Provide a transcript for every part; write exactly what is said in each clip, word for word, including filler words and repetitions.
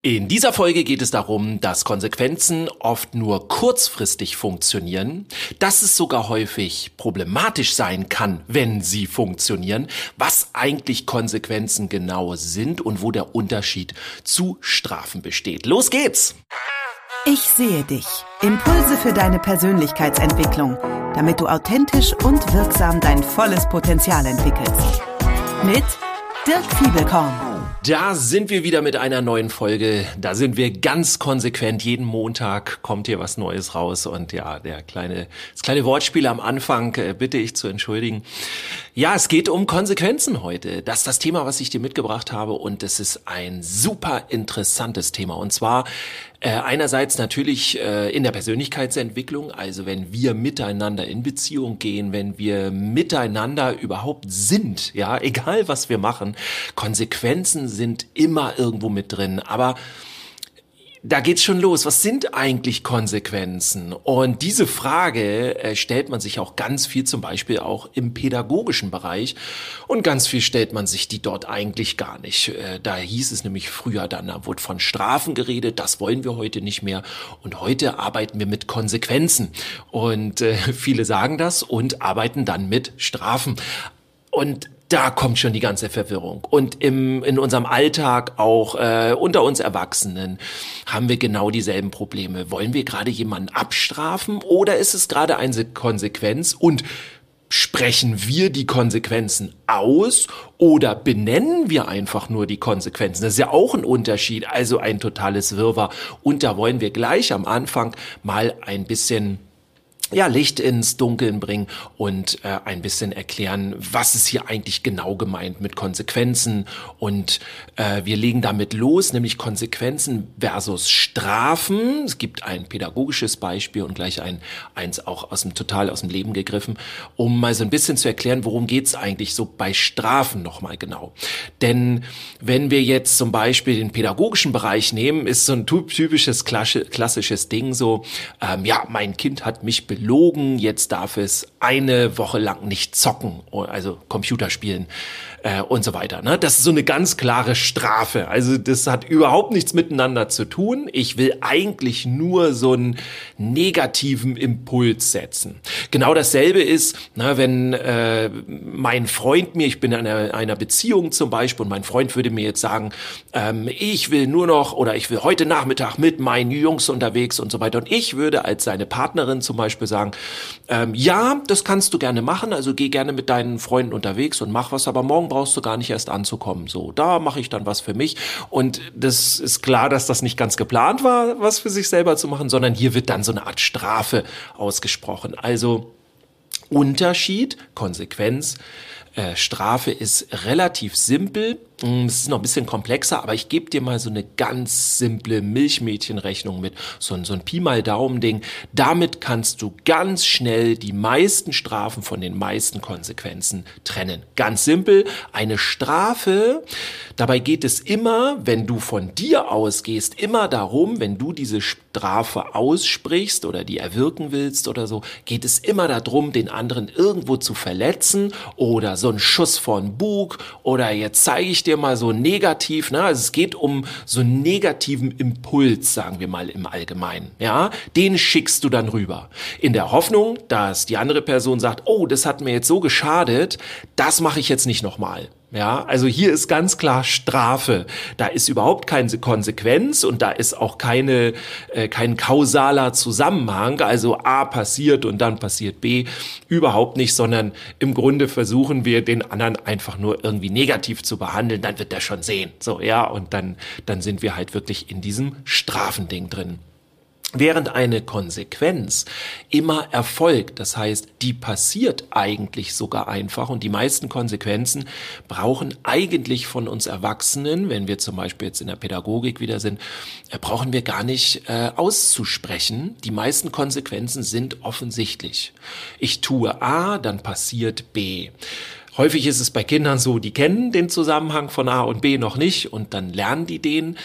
In dieser Folge geht es darum, dass Konsequenzen oft nur kurzfristig funktionieren, dass es sogar häufig problematisch sein kann, wenn sie funktionieren, was eigentlich Konsequenzen genau sind und wo der Unterschied zu Strafen besteht. Los geht's! Ich sehe dich. Impulse für deine Persönlichkeitsentwicklung, damit du authentisch und wirksam dein volles Potenzial entwickelst. Mit Dirk Fiebelkorn. Da sind wir wieder mit einer neuen Folge. Da sind wir ganz konsequent. Jeden Montag kommt hier was Neues raus. Und ja, der kleine, das kleine Wortspiel am Anfang äh, bitte ich zu entschuldigen. Ja, es geht um Konsequenzen heute. Das ist das Thema, was ich dir mitgebracht habe. Und es ist ein super interessantes Thema. Und zwar äh, einerseits natürlich äh, in der Persönlichkeitsentwicklung. Also wenn wir miteinander in Beziehung gehen, wenn wir miteinander überhaupt sind, ja, egal was wir machen, Konsequenzen sind immer irgendwo mit drin, aber da geht's schon los. Was sind eigentlich Konsequenzen? Und diese Frage äh, stellt man sich auch ganz viel, zum Beispiel auch im pädagogischen Bereich. Und ganz viel stellt man sich die dort eigentlich gar nicht. Äh, da hieß es nämlich früher dann, da wurde von Strafen geredet. Das wollen wir heute nicht mehr. Und heute arbeiten wir mit Konsequenzen. Und äh, viele sagen das und arbeiten dann mit Strafen. Und da kommt schon die ganze Verwirrung. Und im, in unserem Alltag, auch äh, unter uns Erwachsenen, haben wir genau dieselben Probleme. Wollen wir gerade jemanden abstrafen oder ist es gerade eine Konsequenz? Und sprechen wir die Konsequenzen aus oder benennen wir einfach nur die Konsequenzen? Das ist ja auch ein Unterschied, also ein totales Wirrwarr. Und da wollen wir gleich am Anfang mal ein bisschen ja, Licht ins Dunkeln bringen und äh, ein bisschen erklären, was ist hier eigentlich genau gemeint mit Konsequenzen. Und äh, wir legen damit los, nämlich Konsequenzen versus Strafen. Es gibt ein pädagogisches Beispiel und gleich ein eins auch aus dem total aus dem Leben gegriffen, um mal so ein bisschen zu erklären, worum geht's eigentlich so bei Strafen nochmal genau. Denn wenn wir jetzt zum Beispiel den pädagogischen Bereich nehmen, ist so ein typisches klassisches Ding so, ähm, ja, mein Kind hat mich belogen. Logen, jetzt darf es eine Woche lang nicht zocken, also Computerspielen äh, und so weiter. Ne? Das ist so eine ganz klare Strafe. Also das hat überhaupt nichts miteinander zu tun. Ich will eigentlich nur so einen negativen Impuls setzen. Genau dasselbe ist, na, wenn äh, mein Freund mir, ich bin in einer, einer Beziehung zum Beispiel und mein Freund würde mir jetzt sagen, ähm, ich will nur noch oder ich will heute Nachmittag mit meinen Jungs unterwegs und so weiter. Und ich würde als seine Partnerin zum Beispiel sagen, ähm, ja, das kannst du gerne machen, also geh gerne mit deinen Freunden unterwegs und mach was, aber morgen brauchst du gar nicht erst anzukommen. So, da mache ich dann was für mich. Und das ist klar, dass das nicht ganz geplant war, was für sich selber zu machen, sondern hier wird dann so eine Art Strafe ausgesprochen. Also Unterschied, Konsequenz, äh, Strafe ist relativ simpel. Es ist noch ein bisschen komplexer, aber ich gebe dir mal so eine ganz simple Milchmädchenrechnung mit, so ein, so ein Pi mal Daumen-Ding. Damit kannst du ganz schnell die meisten Strafen von den meisten Konsequenzen trennen. Ganz simpel, eine Strafe, dabei geht es immer, wenn du von dir ausgehst, immer darum, wenn du diese Strafe aussprichst oder die erwirken willst oder so, geht es immer darum, den anderen irgendwo zu verletzen oder so ein Schuss von Bug oder jetzt zeige ich dir mal so negativ, ne? Also es geht um so einen negativen Impuls, sagen wir mal im Allgemeinen, ja? Den schickst du dann rüber. In der Hoffnung, dass die andere Person sagt, oh, das hat mir jetzt so geschadet, das mache ich jetzt nicht nochmal. Ja, also hier ist ganz klar Strafe. Da ist überhaupt keine Konsequenz und da ist auch keine, äh, kein kausaler Zusammenhang. Also A passiert und dann passiert B. Überhaupt nicht, sondern im Grunde versuchen wir, den anderen einfach nur irgendwie negativ zu behandeln. Dann wird der schon sehen. So, ja, und dann, dann sind wir halt wirklich in diesem Strafending drin. Während eine Konsequenz immer erfolgt, das heißt, die passiert eigentlich sogar einfach und die meisten Konsequenzen brauchen eigentlich von uns Erwachsenen, wenn wir zum Beispiel jetzt in der Pädagogik wieder sind, brauchen wir gar nicht äh, auszusprechen. Die meisten Konsequenzen sind offensichtlich. Ich tue A, dann passiert B. Häufig ist es bei Kindern so, die kennen den Zusammenhang von A und B noch nicht und dann lernen die den.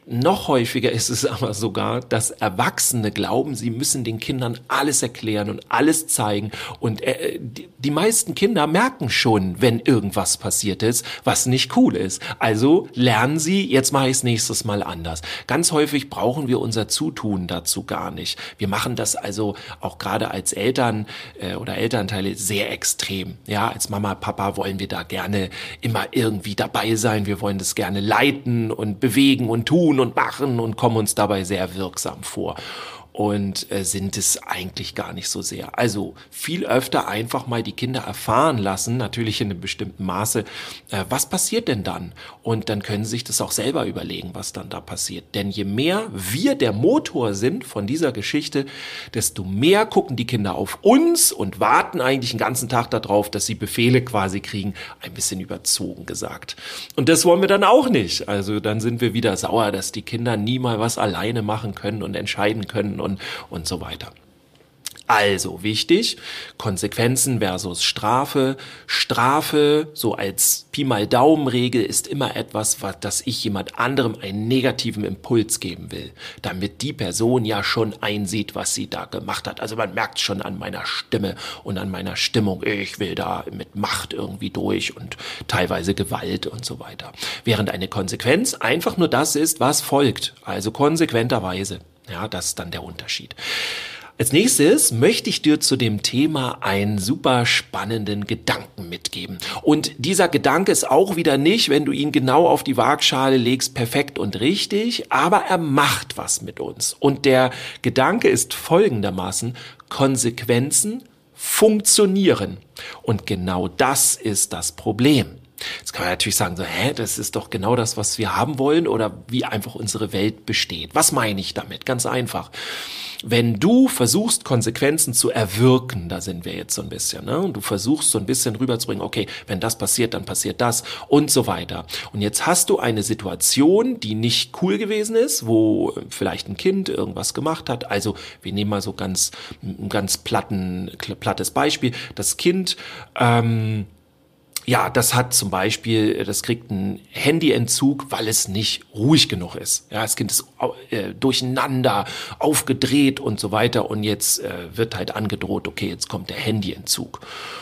Noch häufiger ist es aber sogar, dass Erwachsene glauben, sie müssen den Kindern alles erklären und alles zeigen. Und äh, die, die meisten Kinder merken schon, wenn irgendwas passiert ist, was nicht cool ist. Also lernen sie, jetzt mache ich es nächstes Mal anders. Ganz häufig brauchen wir unser Zutun dazu gar nicht. Wir machen das also auch gerade als Eltern äh, oder Elternteile sehr extrem. Ja, als Mama, Papa wollen wir da gerne immer irgendwie dabei sein. Wir wollen das gerne leiten und bewegen und tun und machen und kommen uns dabei sehr wirksam vor. Und äh, sind es eigentlich gar nicht so sehr. Also viel öfter einfach mal die Kinder erfahren lassen, natürlich in einem bestimmten Maße, äh, was passiert denn dann? Und dann können sie sich das auch selber überlegen, was dann da passiert. Denn je mehr wir der Motor sind von dieser Geschichte, desto mehr gucken die Kinder auf uns und warten eigentlich den ganzen Tag darauf, dass sie Befehle quasi kriegen, ein bisschen überzogen gesagt. Und das wollen wir dann auch nicht. Also dann sind wir wieder sauer, dass die Kinder nie mal was alleine machen können und entscheiden können und, und so weiter. Also wichtig, Konsequenzen versus Strafe. Strafe, so als Pi mal Daumen-Regel, ist immer etwas, was, dass ich jemand anderem einen negativen Impuls geben will, damit die Person ja schon einsieht, was sie da gemacht hat. Also man merkt schon an meiner Stimme und an meiner Stimmung, ich will da mit Macht irgendwie durch und teilweise Gewalt und so weiter. Während eine Konsequenz einfach nur das ist, was folgt, also konsequenterweise. Ja, das ist dann der Unterschied. Als nächstes möchte ich dir zu dem Thema einen super spannenden Gedanken mitgeben. Und dieser Gedanke ist auch wieder nicht, wenn du ihn genau auf die Waagschale legst, perfekt und richtig, aber er macht was mit uns. Und der Gedanke ist folgendermaßen: Konsequenzen funktionieren. Und genau das ist das Problem. Jetzt kann man natürlich sagen, so, hä, das ist doch genau das, was wir haben wollen oder wie einfach unsere Welt besteht. Was meine ich damit? Ganz einfach. Wenn du versuchst, Konsequenzen zu erwirken, da sind wir jetzt so ein bisschen, ne? Und du versuchst so ein bisschen rüberzubringen, okay, wenn das passiert, dann passiert das und so weiter. Und jetzt hast du eine Situation, die nicht cool gewesen ist, wo vielleicht ein Kind irgendwas gemacht hat. Also wir nehmen mal so ganz, ein ganz platten, plattes Beispiel. Das Kind, ähm, Ja, das hat zum Beispiel, das kriegt einen Handyentzug, weil es nicht ruhig genug ist. Ja, das Kind ist äh, durcheinander, aufgedreht und so weiter. Und jetzt äh, wird halt angedroht, okay, jetzt kommt der Handyentzug.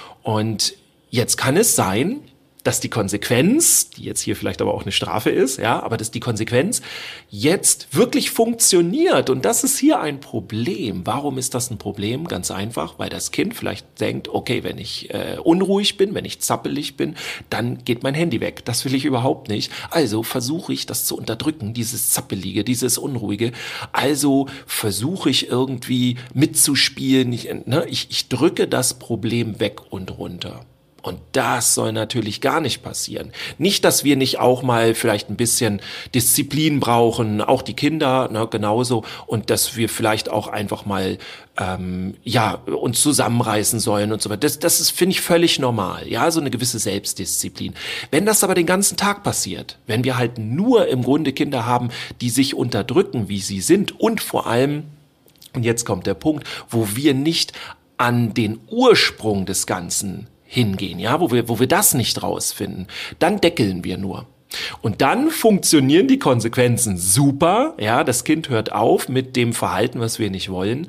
Und jetzt kann es sein, dass die Konsequenz, die jetzt hier vielleicht aber auch eine Strafe ist, ja, aber dass die Konsequenz jetzt wirklich funktioniert. Und das ist hier ein Problem. Warum ist das ein Problem? Ganz einfach, weil das Kind vielleicht denkt, okay, wenn ich äh, unruhig bin, wenn ich zappelig bin, dann geht mein Handy weg. Das will ich überhaupt nicht. Also versuche ich, das zu unterdrücken, dieses Zappelige, dieses Unruhige. Also versuche ich irgendwie mitzuspielen. Ich, ne, ich, ich drücke das Problem weg und runter. Und das soll natürlich gar nicht passieren. Nicht, dass wir nicht auch mal vielleicht ein bisschen Disziplin brauchen, auch die Kinder, ne, genauso. Und dass wir vielleicht auch einfach mal ähm, ja uns zusammenreißen sollen und so weiter. Das, das ist, finde ich, völlig normal. Ja, so eine gewisse Selbstdisziplin. Wenn das aber den ganzen Tag passiert, wenn wir halt nur im Grunde Kinder haben, die sich unterdrücken, wie sie sind, und vor allem, und jetzt kommt der Punkt, wo wir nicht an den Ursprung des Ganzen hingehen, ja, wo wir, wo wir das nicht rausfinden, dann deckeln wir nur. Und dann funktionieren die Konsequenzen super, ja, das Kind hört auf mit dem Verhalten, was wir nicht wollen.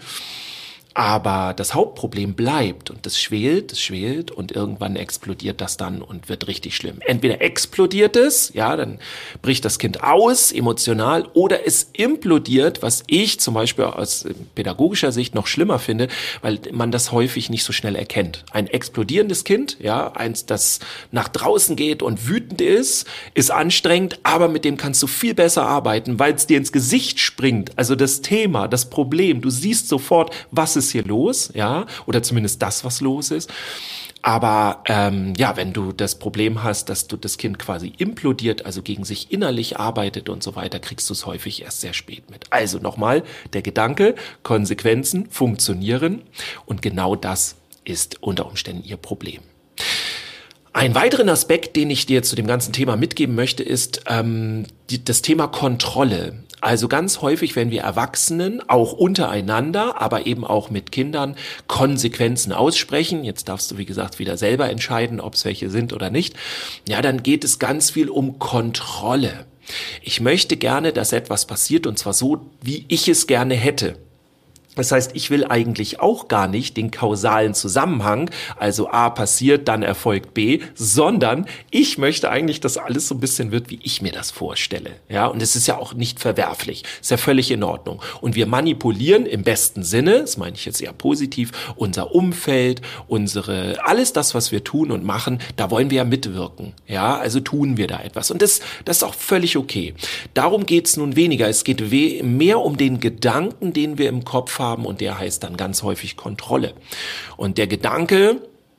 Aber das Hauptproblem bleibt und das schwelt, das schwelt und irgendwann explodiert das dann und wird richtig schlimm. Entweder explodiert es, ja, dann bricht das Kind aus, emotional, oder es implodiert, was ich zum Beispiel aus pädagogischer Sicht noch schlimmer finde, weil man das häufig nicht so schnell erkennt. Ein explodierendes Kind, ja, eins, das nach draußen geht und wütend ist, ist anstrengend, aber mit dem kannst du viel besser arbeiten, weil es dir ins Gesicht springt. Also das Thema, das Problem, du siehst sofort, was ist hier los, ja, oder zumindest das, was los ist. Aber ähm, ja, wenn du das Problem hast, dass du das Kind quasi implodiert, also gegen sich innerlich arbeitet und so weiter, kriegst du es häufig erst sehr spät mit. Also nochmal, der Gedanke, Konsequenzen funktionieren, und genau das ist unter Umständen ihr Problem. Ein weiteren Aspekt, den ich dir zu dem ganzen Thema mitgeben möchte, ist ähm, die, das Thema Kontrolle. Also ganz häufig, wenn wir Erwachsenen auch untereinander, aber eben auch mit Kindern Konsequenzen aussprechen, jetzt darfst du wie gesagt wieder selber entscheiden, ob es welche sind oder nicht, ja, dann geht es ganz viel um Kontrolle. Ich möchte gerne, dass etwas passiert und zwar so, wie ich es gerne hätte. Das heißt, ich will eigentlich auch gar nicht den kausalen Zusammenhang, also A passiert, dann erfolgt B, sondern ich möchte eigentlich, dass alles so ein bisschen wird, wie ich mir das vorstelle. Ja, und es ist ja auch nicht verwerflich, ist ja völlig in Ordnung. Und wir manipulieren im besten Sinne, das meine ich jetzt eher positiv, unser Umfeld, unsere, alles das, was wir tun und machen, da wollen wir ja mitwirken. Ja, also tun wir da etwas. Und das, das ist auch völlig okay. Darum geht's nun weniger. Es geht we- mehr um den Gedanken, den wir im Kopf haben, haben und der heißt dann ganz häufig Kontrolle. Und der Gedanke,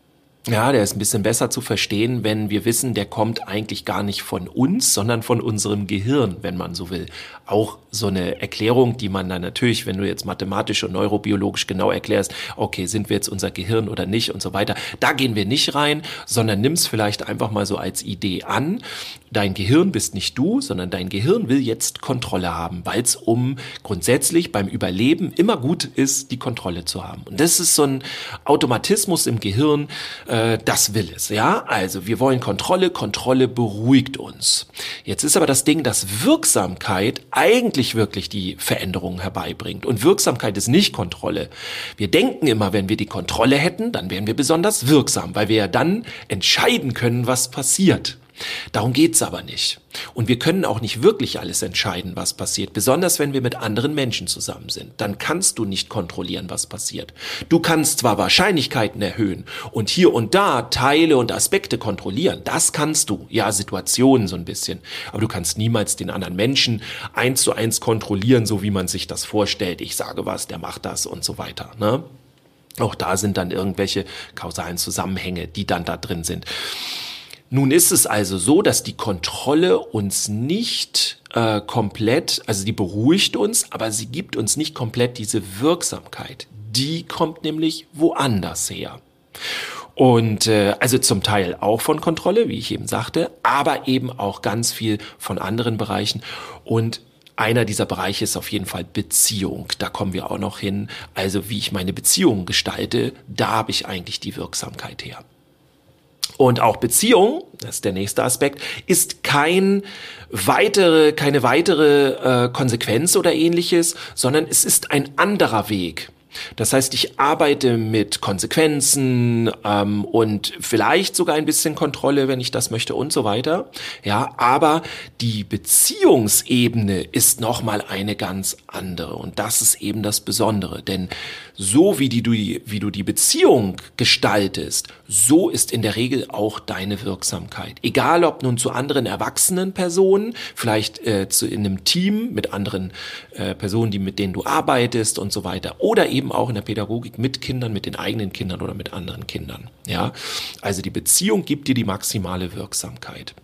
ja, der ist ein bisschen besser zu verstehen, wenn wir wissen, der kommt eigentlich gar nicht von uns, sondern von unserem Gehirn, wenn man so will. Auch so eine Erklärung, die man dann natürlich, wenn du jetzt mathematisch und neurobiologisch genau erklärst, okay, sind wir jetzt unser Gehirn oder nicht und so weiter, da gehen wir nicht rein, sondern nimm's vielleicht einfach mal so als Idee an. Dein Gehirn bist nicht du, sondern dein Gehirn will jetzt Kontrolle haben, weil es um grundsätzlich beim Überleben immer gut ist, die Kontrolle zu haben. Und das ist so ein Automatismus im Gehirn, äh, das will es. Ja, also wir wollen Kontrolle, Kontrolle beruhigt uns. Jetzt ist aber das Ding, dass Wirksamkeit eigentlich wirklich die Veränderungen herbeibringt. Und Wirksamkeit ist nicht Kontrolle. Wir denken immer, wenn wir die Kontrolle hätten, dann wären wir besonders wirksam, weil wir ja dann entscheiden können, was passiert. Darum geht's aber nicht. Und wir können auch nicht wirklich alles entscheiden, was passiert, besonders wenn wir mit anderen Menschen zusammen sind. Dann kannst du nicht kontrollieren, was passiert. Du kannst zwar Wahrscheinlichkeiten erhöhen und hier und da Teile und Aspekte kontrollieren, das kannst du, ja, Situationen so ein bisschen, aber du kannst niemals den anderen Menschen eins zu eins kontrollieren, so wie man sich das vorstellt. Ich sage was, der macht das und so weiter, ne? Auch da sind dann irgendwelche kausalen Zusammenhänge, die dann da drin sind. Nun ist es also so, dass die Kontrolle uns nicht äh, komplett, also die beruhigt uns, aber sie gibt uns nicht komplett diese Wirksamkeit. Die kommt nämlich woanders her. Und äh, also zum Teil auch von Kontrolle, wie ich eben sagte, aber eben auch ganz viel von anderen Bereichen. Und einer dieser Bereiche ist auf jeden Fall Beziehung. Da kommen wir auch noch hin. Also wie ich meine Beziehung gestalte, da habe ich eigentlich die Wirksamkeit her. Und auch Beziehung, das ist der nächste Aspekt, ist kein weitere, keine weitere äh, Konsequenz oder ähnliches, sondern es ist ein anderer Weg. Das heißt, ich arbeite mit Konsequenzen ähm, und vielleicht sogar ein bisschen Kontrolle, wenn ich das möchte und so weiter. Ja, aber die Beziehungsebene ist nochmal eine ganz andere und das ist eben das Besondere, denn so wie, die, du, wie du die Beziehung gestaltest, so ist in der Regel auch deine Wirksamkeit. Egal ob nun zu anderen erwachsenen Personen, vielleicht äh, zu, in einem Team mit anderen äh, Personen, die mit denen du arbeitest und so weiter, oder eben auch in der Pädagogik mit Kindern, mit den eigenen Kindern oder mit anderen Kindern. Ja, also die Beziehung gibt dir die maximale Wirksamkeit.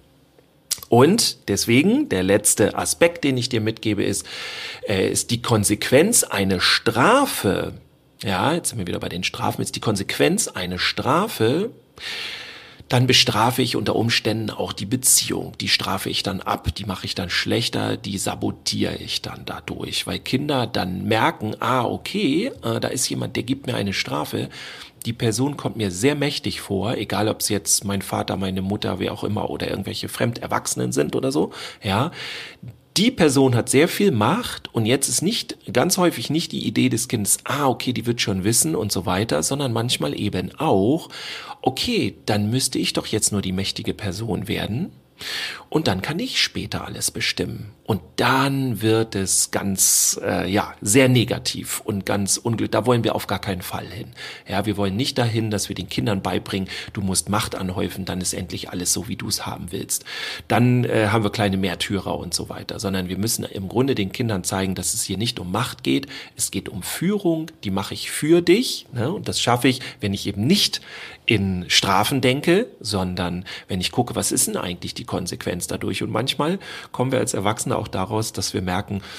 Und deswegen, der letzte Aspekt, den ich dir mitgebe, ist, äh, ist die Konsequenz, eine Strafe. Ja, jetzt sind wir wieder bei den Strafen. Ist die Konsequenz eine Strafe, dann bestrafe ich unter Umständen auch die Beziehung. Die strafe ich dann ab, die mache ich dann schlechter, die sabotiere ich dann dadurch. Weil Kinder dann merken, ah, okay, äh, da ist jemand, der gibt mir eine Strafe. Die Person kommt mir sehr mächtig vor, egal ob es jetzt mein Vater, meine Mutter, wer auch immer oder irgendwelche Fremderwachsenen sind oder so, ja. Die Person hat sehr viel Macht und jetzt ist nicht, ganz häufig nicht die Idee des Kindes, ah, okay, die wird schon wissen und so weiter, sondern manchmal eben auch, okay, dann müsste ich doch jetzt nur die mächtige Person werden und dann kann ich später alles bestimmen. Und dann wird es ganz, äh, ja, sehr negativ und ganz unglücklich. Da wollen wir auf gar keinen Fall hin. Ja, wir wollen nicht dahin, dass wir den Kindern beibringen, du musst Macht anhäufen, dann ist endlich alles so, wie du es haben willst. Dann äh, haben wir kleine Märtyrer und so weiter, sondern wir müssen im Grunde den Kindern zeigen, dass es hier nicht um Macht geht, es geht um Führung, die mache ich für dich, ne? Und das schaffe ich, wenn ich eben nicht in Strafen denke, sondern wenn ich gucke, was ist denn eigentlich die Konsequenz dadurch? Und manchmal kommen wir als Erwachsene auch daraus, dass wir merken,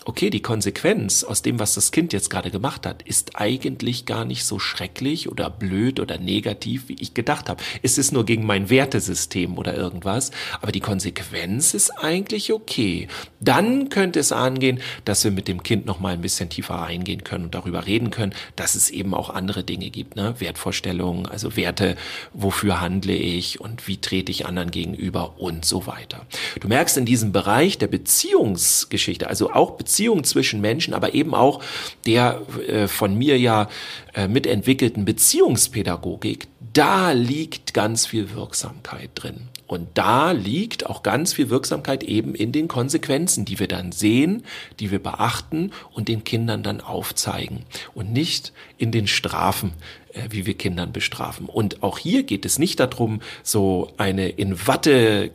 okay, die Konsequenz aus dem, was das Kind jetzt gerade gemacht hat, ist eigentlich gar nicht so schrecklich oder blöd oder negativ, wie ich gedacht habe. Es ist nur gegen mein Wertesystem oder irgendwas, aber die Konsequenz ist eigentlich okay. Dann könnte es angehen, dass wir mit dem Kind noch mal ein bisschen tiefer reingehen können und darüber reden können, dass es eben auch andere Dinge gibt, ne? Wertvorstellungen, also Werte, wofür handle ich und wie trete ich anderen gegenüber und so weiter. Du merkst in diesem Bereich der Beziehungsgeschichte, also auch Beziehungen zwischen Menschen, aber eben auch der äh, von mir ja äh, mitentwickelten Beziehungspädagogik, da liegt ganz viel Wirksamkeit drin. Und da liegt auch ganz viel Wirksamkeit eben in den Konsequenzen, die wir dann sehen, die wir beachten und den Kindern dann aufzeigen. Und nicht in den Strafen, äh, wie wir Kindern bestrafen. Und auch hier geht es nicht darum, so eine in Watte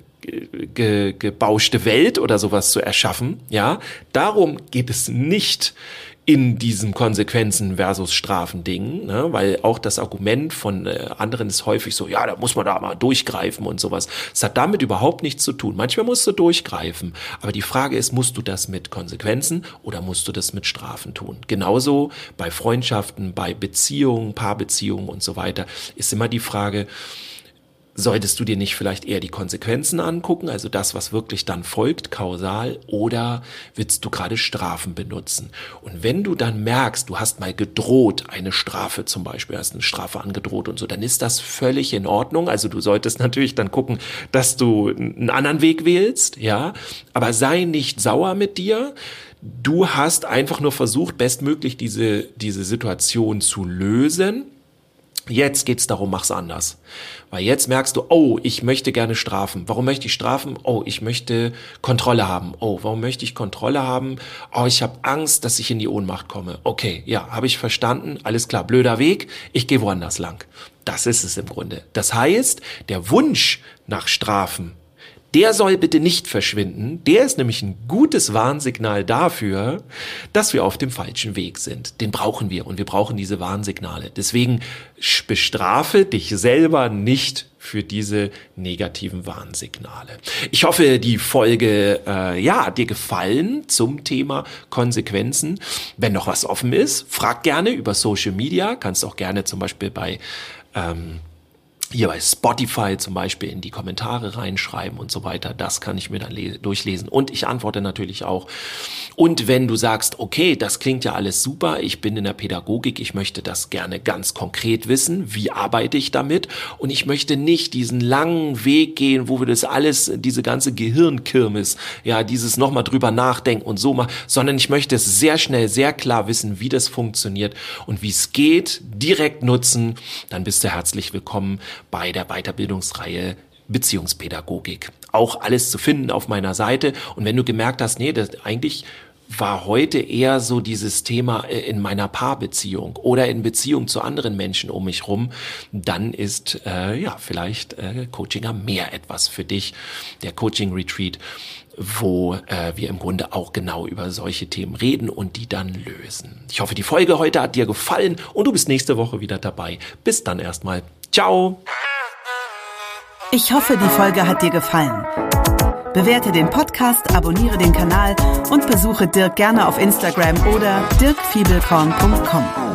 ge, gebauschte Welt oder sowas zu erschaffen. Ja, darum geht es nicht in diesem Konsequenzen versus Strafen-Ding, ne? Weil auch das Argument von äh, anderen ist häufig so, ja, da muss man da mal durchgreifen und sowas. Es hat damit überhaupt nichts zu tun. Manchmal musst du durchgreifen, aber die Frage ist, musst du das mit Konsequenzen oder musst du das mit Strafen tun? Genauso bei Freundschaften, bei Beziehungen, Paarbeziehungen und so weiter ist immer die Frage, solltest du dir nicht vielleicht eher die Konsequenzen angucken, also das, was wirklich dann folgt, kausal, oder willst du gerade Strafen benutzen? Und wenn du dann merkst, du hast mal gedroht, eine Strafe zum Beispiel, hast eine Strafe angedroht und so, dann ist das völlig in Ordnung. Also du solltest natürlich dann gucken, dass du einen anderen Weg wählst, ja, aber sei nicht sauer mit dir. Du hast einfach nur versucht, bestmöglich diese, diese Situation zu lösen. Jetzt geht's darum, mach's anders. Weil jetzt merkst du, oh, ich möchte gerne strafen. Warum möchte ich strafen? Oh, ich möchte Kontrolle haben. Oh, warum möchte ich Kontrolle haben? Oh, ich habe Angst, dass ich in die Ohnmacht komme. Okay, ja, habe ich verstanden. Alles klar, blöder Weg. Ich gehe woanders lang. Das ist es im Grunde. Das heißt, der Wunsch nach Strafen, der soll bitte nicht verschwinden. Der ist nämlich ein gutes Warnsignal dafür, dass wir auf dem falschen Weg sind. Den brauchen wir und wir brauchen diese Warnsignale. Deswegen bestrafe dich selber nicht für diese negativen Warnsignale. Ich hoffe, die Folge äh, ja hat dir gefallen zum Thema Konsequenzen. Wenn noch was offen ist, frag gerne über Social Media. Kannst auch gerne zum Beispiel bei ähm, hier bei Spotify zum Beispiel in die Kommentare reinschreiben und so weiter. Das kann ich mir dann le- durchlesen. Und ich antworte natürlich auch. Und wenn du sagst, okay, das klingt ja alles super, ich bin in der Pädagogik, ich möchte das gerne ganz konkret wissen, wie arbeite ich damit? Und ich möchte nicht diesen langen Weg gehen, wo wir das alles, diese ganze Gehirnkirmes, ja, dieses nochmal drüber nachdenken und so machen, sondern ich möchte es sehr schnell, sehr klar wissen, wie das funktioniert und wie es geht, direkt nutzen, dann bist du herzlich willkommen bei der Weiterbildungsreihe Beziehungspädagogik. Auch alles zu finden auf meiner Seite. Und wenn du gemerkt hast, nee, das eigentlich war heute eher so dieses Thema in meiner Paarbeziehung oder in Beziehung zu anderen Menschen um mich rum, dann ist äh, ja vielleicht äh, Coaching am Meer etwas für dich, der Coaching Retreat, wo äh, wir im Grunde auch genau über solche Themen reden und die dann lösen. Ich hoffe, die Folge heute hat dir gefallen und du bist nächste Woche wieder dabei. Bis dann erstmal. Ciao! Ich hoffe, die Folge hat dir gefallen. Bewerte den Podcast, abonniere den Kanal und besuche Dirk gerne auf Instagram oder dirk fiebelkorn punkt com.